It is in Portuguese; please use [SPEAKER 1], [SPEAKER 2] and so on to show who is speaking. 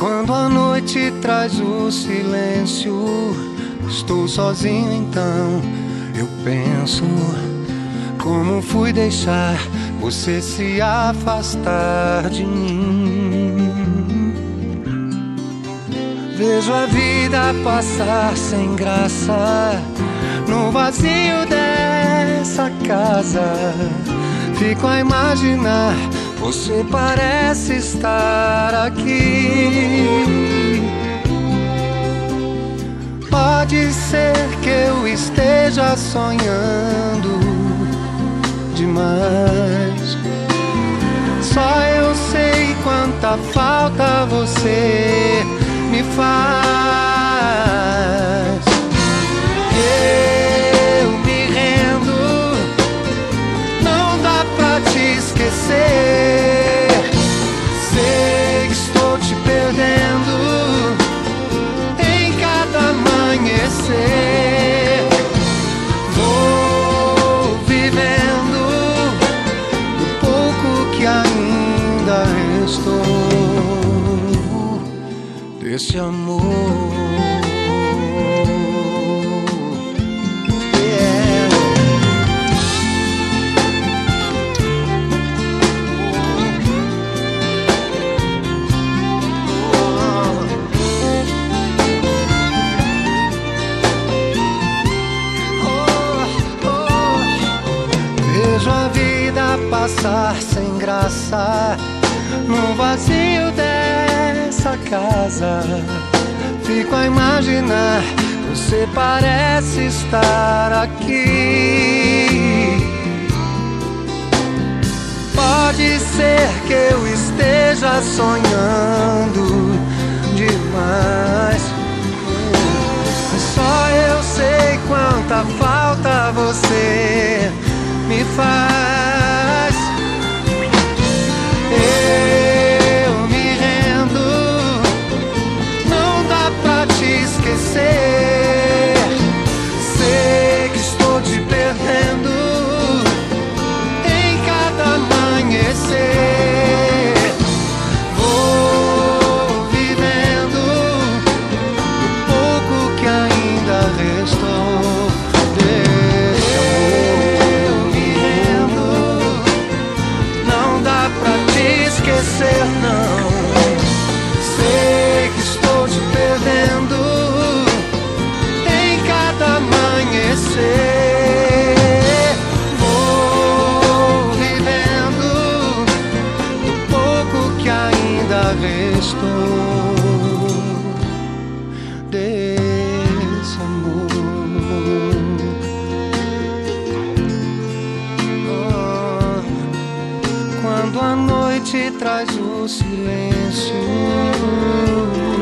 [SPEAKER 1] Quando a noite traz o silêncio, estou sozinho então eu penso como fui deixar você se afastar de mim. Vejo a vida passar sem graça no vazio dessa casa. Fico a imaginar, você parece estar aqui. Pode ser que eu esteja sonhando demais. Só eu sei quanta falta você me faz. Eu me rendo, não dá pra te esquecer. Sei que estou te perdendo em cada amanhecer. Vou vivendo do pouco que ainda restou desse amor. Vejo a vida passar sem graça no vazio dessa casa. Fico a imaginar, você parece estar aqui. Pode ser que eu esteja sonhando demais. Só eu sei quanta falta você me faz. Eu me rendo, não dá pra te esquecer. Sei que estou te perdendo em cada amanhecer. Vou vivendo do pouco que ainda restou. Não, sei que estou te perdendo em cada amanhecer. Vou vivendo do pouco que ainda restou desse amor. Quando a noite traz o silêncio,